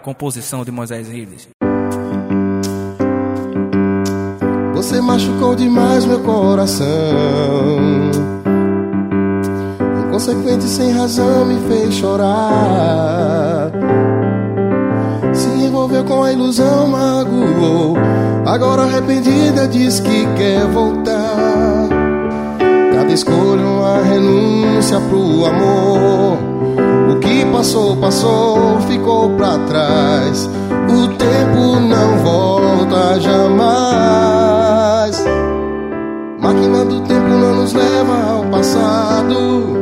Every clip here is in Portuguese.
composição de Moisés Rives. Você machucou demais meu coração, inconsequente sem razão me fez chorar. Se envolveu com a ilusão, magoou. Agora arrependida diz que quer voltar. Cada escolha uma renúncia pro amor. O que passou, passou, ficou pra trás. O tempo não volta jamais. Máquina do tempo não nos leva ao passado.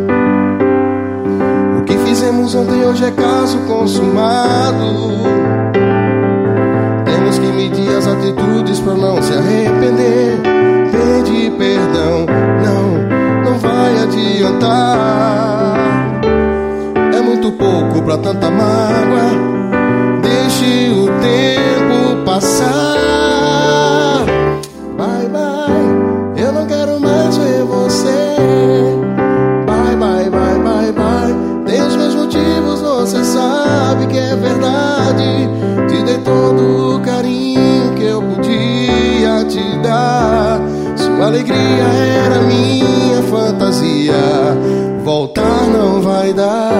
O que fizemos ontem hoje é caso consumado. Temos que medir as atitudes pra não se arrepender. Pede perdão, não vai adiantar. É muito pouco pra tanta mágoa. Deixe o tempo passar. Bye, bye, eu não quero mais ver você. Bye, bye, bye, bye, bye. Tem os meus motivos, você sabe que é verdade. Te dei todo o carinho que eu podia te dar. Sua alegria era minha fantasia. Voltar não vai dar.